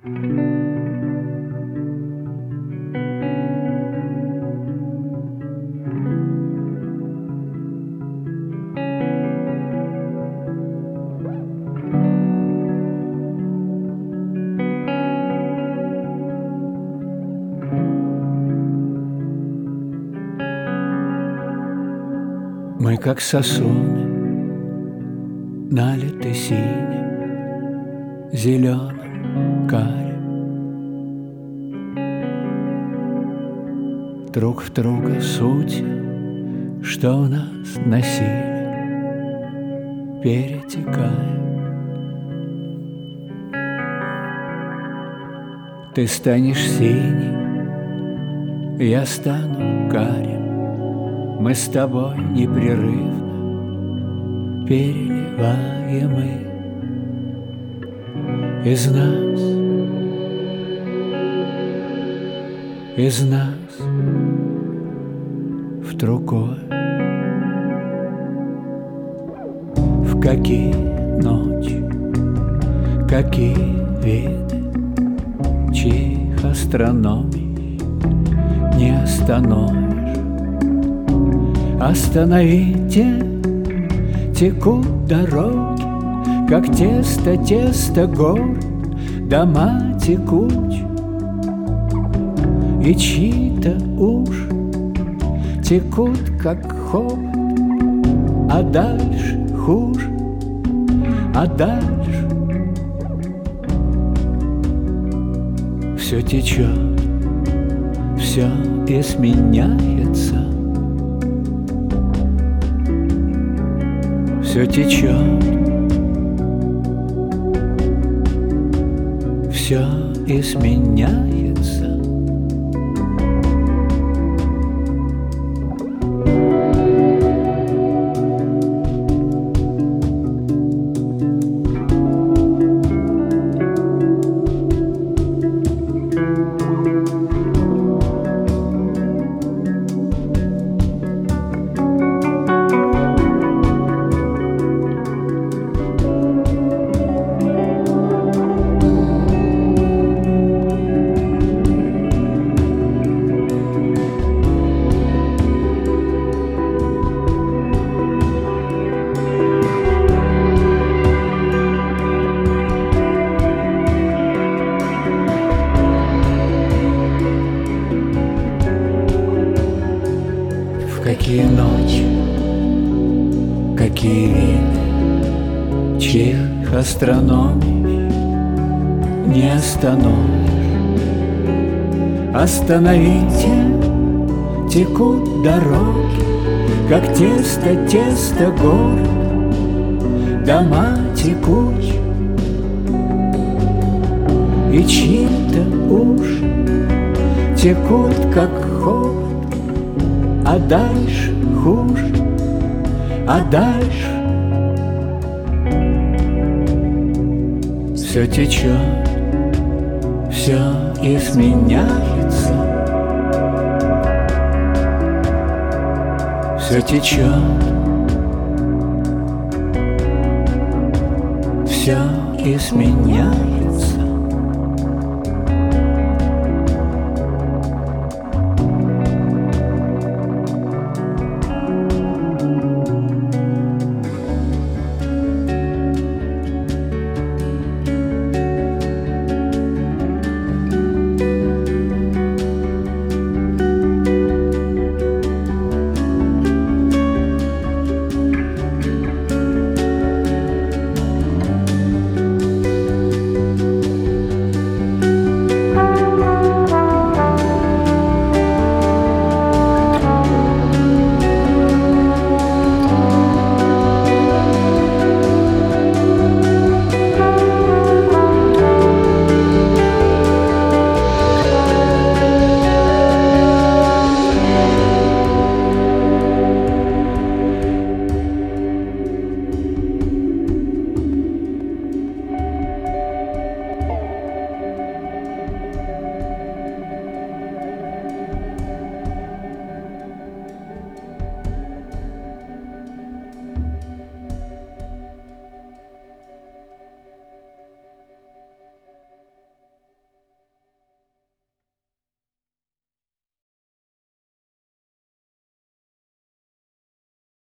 Мы, как сосуды, налиты синим, зеленым, карим, друг в друга сутью, что в нас носили, перетекаем. Ты станешь синий, я стану карим. Мы с тобой непрерывно переливаемы из нас в другое. В какие ночи, какие виды, чьих астрономий не остановишь. Остановите, текут дороги, как тесто город, дома текуч, и чьи-то уши текут, как хобот, а дальше хуже, а дальше все течет, все изменяется. Все течет, все изменяется. Какие ночи, какие виды, чьих астрономий не остановишь. Остановите, текут дороги, как тесто город, дома текут, и чьи-то уши текут, как хобот, а дальше хуже, а дальше все течет, все изменяется. Все течет, все изменяется.